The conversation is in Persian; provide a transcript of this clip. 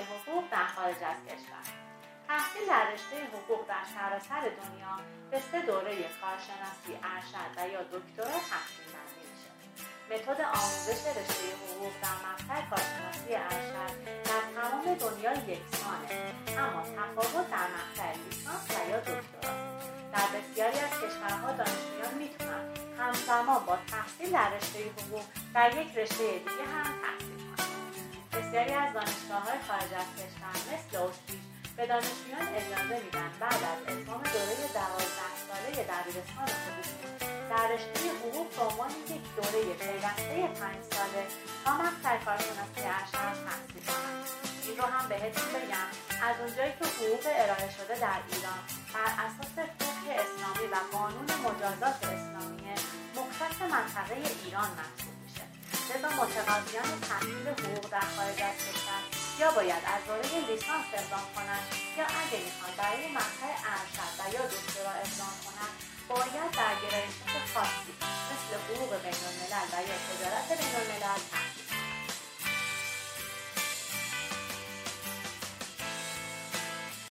حقوق در خارج از کشور. تحصیل در رشته حقوق در سراسر دنیا به 3 دوره کارشناسی ارشد و یا دکترا تقسیم بندی میشه. متد آموزش رشته حقوق در مقطع کارشناسی ارشد در تمام دنیا یکسانه، اما تفاوت در مقطع لیسانس و یا دکترا. در بسیاری از کشورها دانشجویان میتونن همزمان با تحصیل در رشته حقوق در یک رشته دیگه هم تحصیل کنند. بسیاری از دانشگاه‌های خارج از کشور مثل اتریش به دانشجویان اجازه میدن بعد از اتمام دوره 12 ساله دبیرستان خودشون در رشته حقوق به عنوان یک دوره پیوسته 5 ساله تا مقطع کارشناسی ارشد تحصیل کنند. این رو هم بهتون بگم از اونجایی که حقوق ارائه شده در ایران بر اساس فقه اسلامی و قانون مجازات اسلامی مختص منطقه ایران محسوب میشه. لذا متقاضیان تحصیل حقوق در خارج از کشور یا باید از دوره لیسانس اقدام کنند یا اگه میخوان برای مقطع ارشد و یا دکترا اقدام کنند باید در گرایشات خاصی مثل حقوق بین‌الملل و یا تجارت بین‌الملل تحصیل